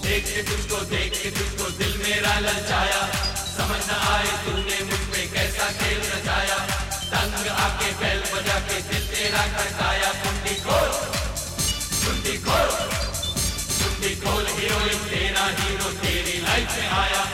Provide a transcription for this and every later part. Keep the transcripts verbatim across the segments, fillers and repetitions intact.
देख के तुझको देख के तुझको दिल मेरा ललचाया, समझ न आए तूने मुझ पे कैसा खेल रचाया। तंग आके बैल बजा के दिल तेरा खड़काया। कुंडी खोल कुंडी खोल कुंडी खोल, हीरोइन तेरा हीरो तेरी लाइफ में आया।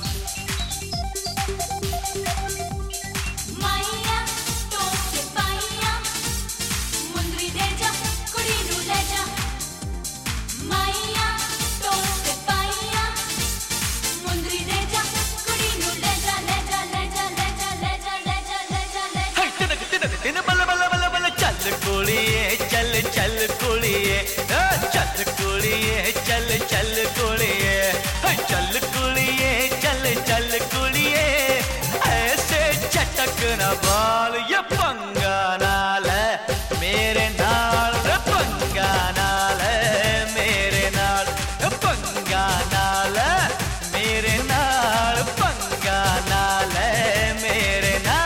चल कुड़िए चल चल कुड़िए चल कुड़िए चल चल कुड़िए चल कुड़िए चल चल कुड़िए, ऐसे चटक न बाल ये पंगा नाल है मेरे नाल, पंगा नाल है मेरे नाल, पंगा नाल है मेरे नाल, पंगा नाल है मेरे नाल।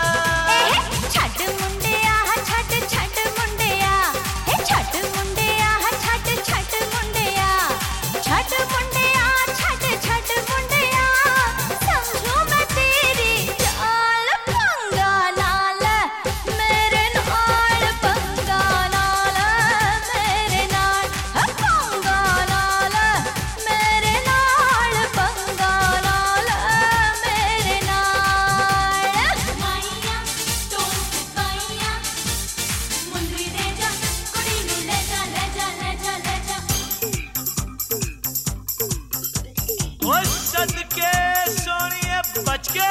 सदके सोनिए बच के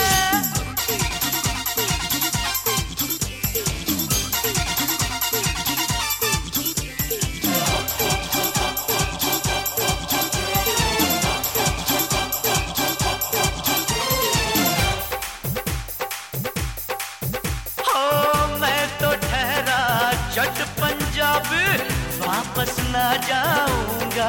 हो, मैं तो ठहरा जट पंजाब, वापस ना जाऊंगा।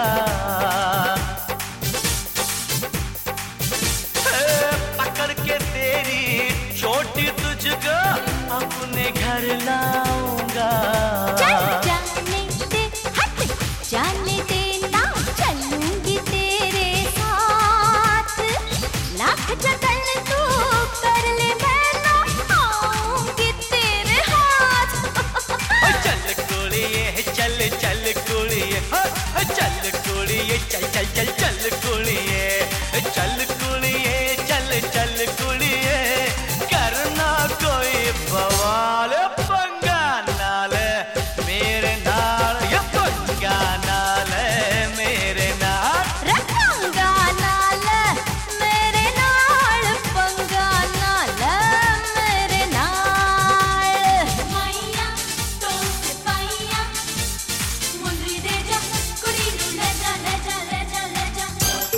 तुझको अपने घर लाऊंगा। चल जाने दे हट जाने दे ना चलूंगी तेरे साथ, लाख जतन तू कर ले मैं ना आऊंगी तेरे हाथ। चल कुड़िए चल चल कुड़िए चल कुड़िए चल चल चल चल कुड़िए चल कुड़िए चल चल कुड़िए, करना कोई बवाल पंगा नाल मेरे नाल, ये पंगा नाल मेरे नाल, पंगा नाल मेरे नाल, पंगा नाल मेरे नाल। माइया तो पाइया मुंदरी दे जा कुड़ी नू ले जा ले जा ले जा ले जा।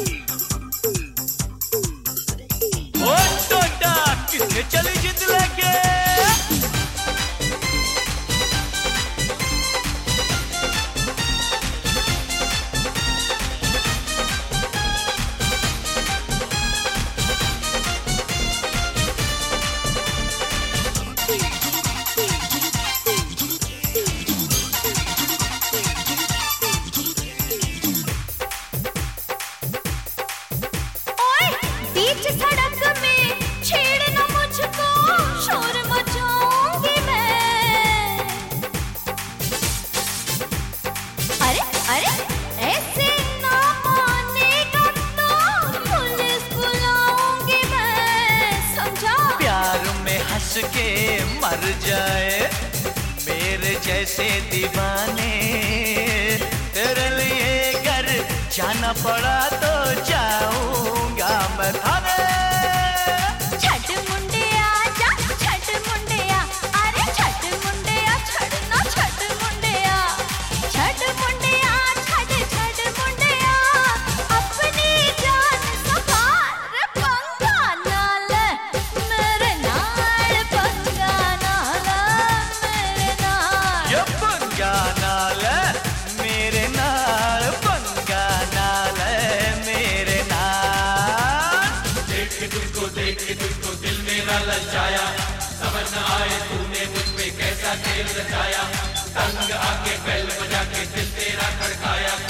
ओ टोटा किसने चली जिद लगे। बीच सड़क में छेड़ना मुझको, शोर मचाऊंगी मैं। अरे अरे ऐसे ना मानेगा तो पुलिस बुलाऊंगी मैं, समझा। प्यार में हंस के मर जाए मेरे जैसे दीवाने, तेरे लिए घर जाना पड़ा तो जाऊंगा मैं थाने। छठ मुंडिया जा छठ मुंडिया, अरे छठ मुंडिया छड़ना छठ मुंडिया, छठ मुंडिया छठ छठ मुंडिया, अपनी जान संभाल पंगा नाल मेरे नाल, पंगा नाल मेरे नाल, ये पंगा नाल मेरे नाल, पंगा नाल मेरे नाल। देख के तुझको देख के तुझको दिल मेरा ललचाया, समझ न आए तूने मुझ पे कैसा खेल रचाया। तंग आके बैल बजा के दिल तेरा खड़काया।